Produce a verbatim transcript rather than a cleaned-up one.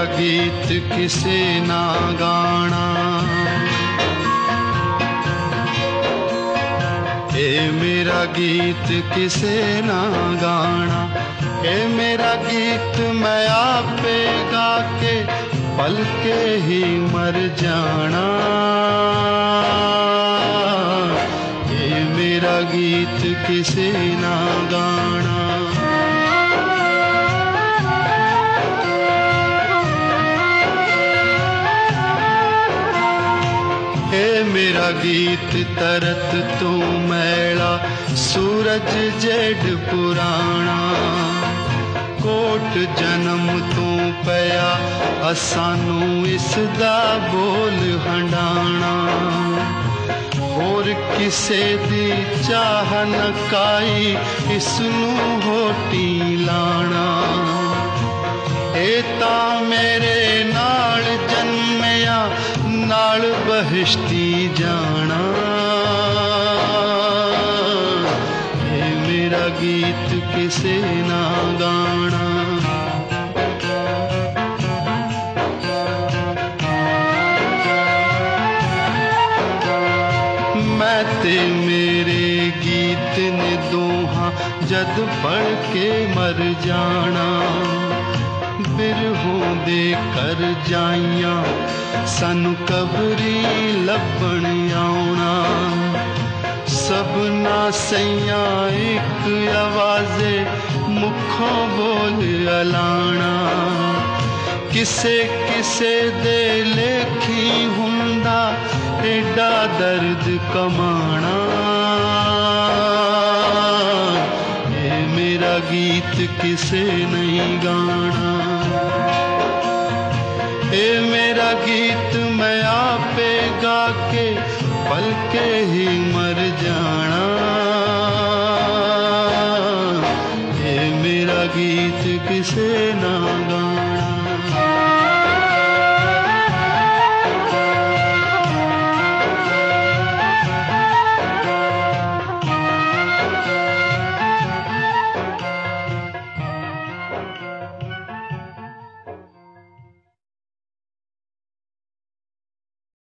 मेरा गीत किसे ना गाना, ए मेरा गीत किसे ना गाना, ए मेरा गीत मैं आपे गा के पल के ही मर जाना, ए मेरा गीत किसे ना गाना। हे मेरा गीत तरत तू मैला सूरज जेड पुराना, कोट जन्म तू पया असानू इसदा बोल हंडाना, और किसे दी चाह न काई इसनू होटी लाना, ए ता मेरे नाल जन्मया नाल बहिश्ती जाना, ए मेरा गीत किसे ना गाना। मैं ते मेरे गीत ने दोहा जद पढ़ के मर जाना, बिरहों दे कर जाइयां सानू कबरी लभण आउणा, सबना सैया एक आवाज़े मुखों बोल अलाना, किसे किसे दे लेखी हुंदा एडा दर्द कमाना, ए मेरा गीत किसे नहीं गाना, ए मेरा गीत मैं आपे गा के पल के ही मर जाना, ए मेरा गीत किसे ना गाना।